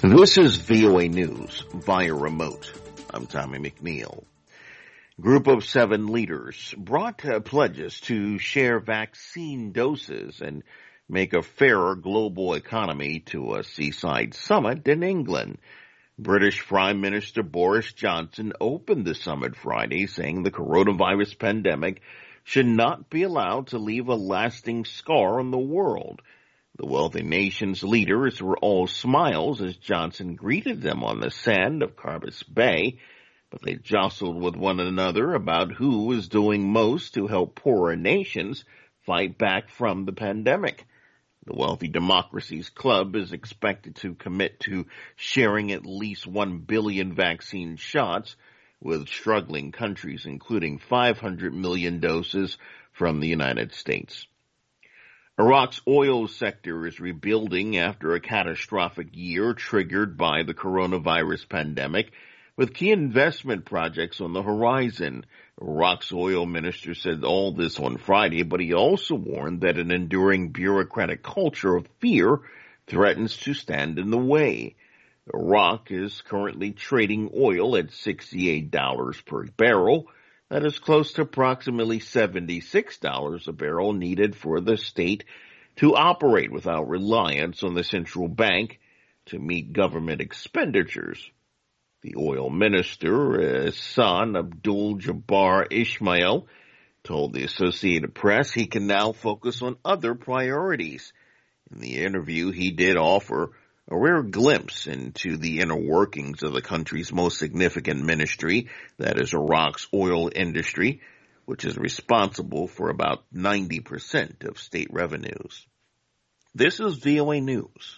This is VOA News via remote. I'm Tommy McNeil. Group of 7 leaders brought pledges to share vaccine doses and make a fairer global economy to a seaside summit in England. British Prime Minister Boris Johnson opened the summit Friday, saying the coronavirus pandemic should not be allowed to leave a lasting scar on the world. The wealthy nation's leaders were all smiles as Johnson greeted them on the sand of Carbis Bay, but they jostled with one another about who was doing most to help poorer nations fight back from the pandemic. The Wealthy Democracies Club is expected to commit to sharing at least 1 billion vaccine shots with struggling countries, including 500 million doses from the United States. Iraq's oil sector is rebuilding after a catastrophic year triggered by the coronavirus pandemic, with key investment projects on the horizon. Iraq's oil minister said all this on Friday, but he also warned that an enduring bureaucratic culture of fear threatens to stand in the way. Iraq is currently trading oil at $68 per barrel. That is close to approximately $76 a barrel needed for the state to operate without reliance on the central bank to meet government expenditures. The oil minister, Hassan Abdul Jabbar Ismail, told the Associated Press he can now focus on other priorities. In the interview, he did offer a rare glimpse into the inner workings of the country's most significant ministry, that is Iraq's oil industry, which is responsible for about 90% of state revenues. This is VOA News.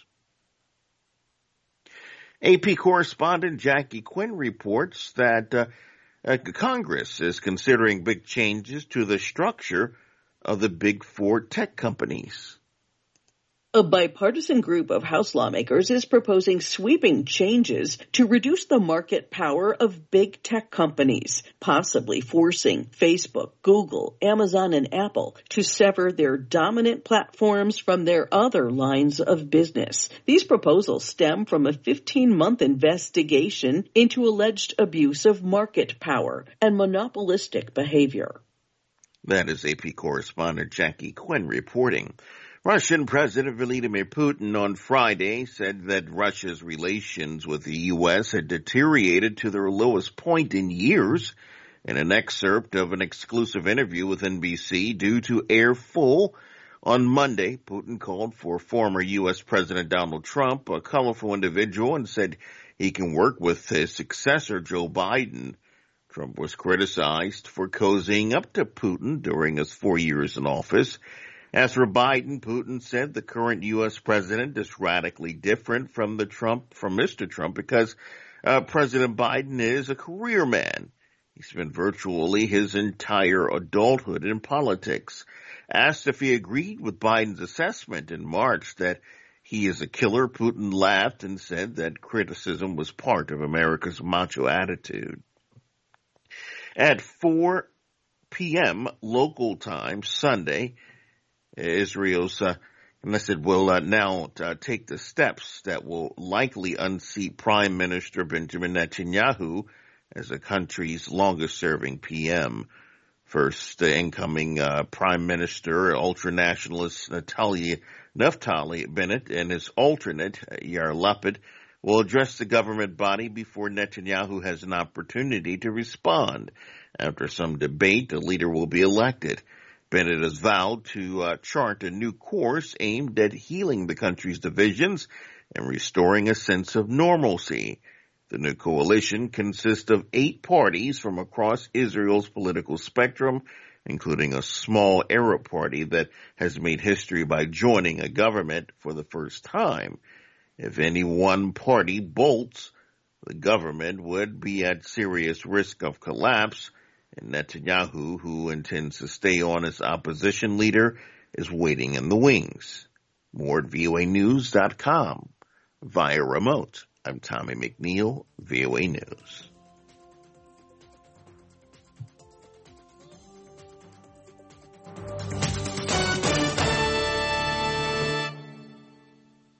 AP correspondent Jackie Quinn reports that Congress is considering big changes to the structure of the big 4 tech companies. A bipartisan group of House lawmakers is proposing sweeping changes to reduce the market power of big tech companies, possibly forcing Facebook, Google, Amazon, and Apple to sever their dominant platforms from their other lines of business. These proposals stem from a 15-month investigation into alleged abuse of market power and monopolistic behavior. That is AP correspondent Jackie Quinn reporting. Russian President Vladimir Putin on Friday said that Russia's relations with the U.S. had deteriorated to their lowest point in years. In an excerpt of an exclusive interview with NBC due to air full on Monday, Putin called for former U.S. President Donald Trump a colorful individual and said he can work with his successor, Joe Biden. Trump was criticized for cozying up to Putin during his 4 years in office. As for Biden, Putin said the current U.S. president is radically different from Mr. Trump because President Biden is a career man. He spent virtually his entire adulthood in politics. Asked if he agreed with Biden's assessment in March that he is a killer, Putin laughed and said that criticism was part of America's macho attitude. At 4 p.m. local time Sunday, Israel's Knesset will now take the steps that will likely unseat Prime Minister Benjamin Netanyahu as the country's longest-serving PM. First, the incoming Prime Minister, ultra-nationalist Naftali Bennett, and his alternate, Yair Lapid, will address the government body before Netanyahu has an opportunity to respond. After some debate, the leader will be elected. Bennett has vowed to chart a new course aimed at healing the country's divisions and restoring a sense of normalcy. The new coalition consists of 8 parties from across Israel's political spectrum, including a small Arab party that has made history by joining a government for the first time. If any one party bolts, the government would be at serious risk of collapse, and Netanyahu, who intends to stay on as opposition leader, is waiting in the wings. More at voanews.com. Via remote, I'm Tommy McNeil, VOA News.